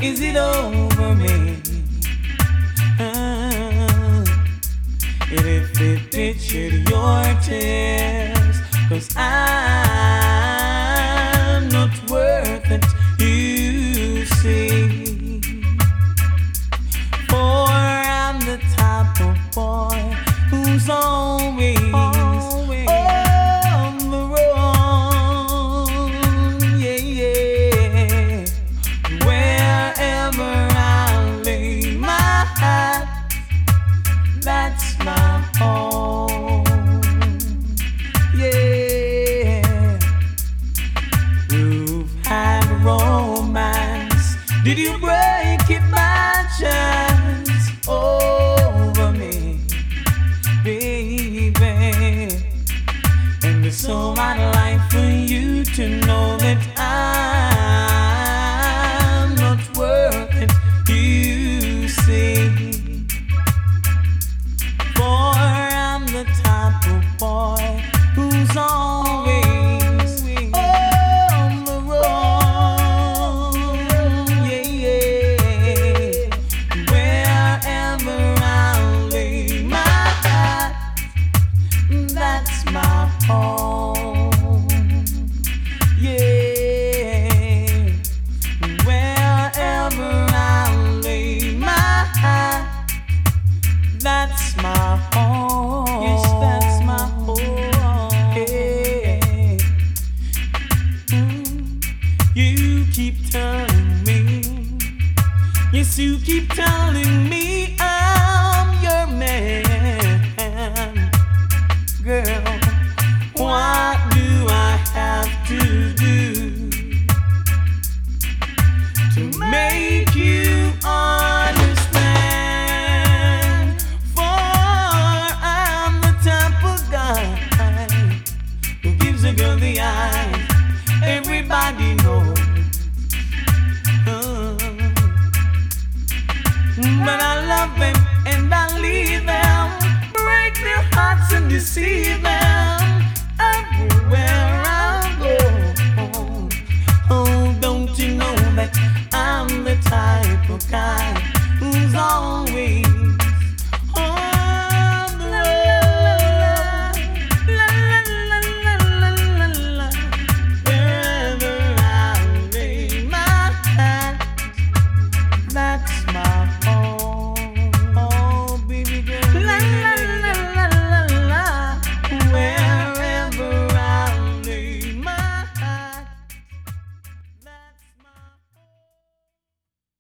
Is it over me? And if it did shed your tears, 'cause I'm not worth it, you see. For I'm the type of boy who's always on the road. Yeah, yeah. Wherever I lay my hat, that's my home. Yeah. You've had romance. Did you break it by chance over me, baby? And so I'd like for you to know that I'm not worth it, you see. For I'm the type of boy who's always on the road. Yeah, yeah. Wherever I lay my hat, that's my home. Yeah. Wherever I lay my hat, that's my home. Yes, that's my home. Yeah. You keep telling me, yes, you keep telling me I'm your man. Girl, what do I have to do to make you understand? For I'm the type of guy who gives a girl the eye. Everybody knows. But I love them and I leave them, break their hearts and deceive them everywhere I go. Oh, don't you know that I'm the type of guy who's always on the road. La la la la la la la. Wherever I lay my hat, that's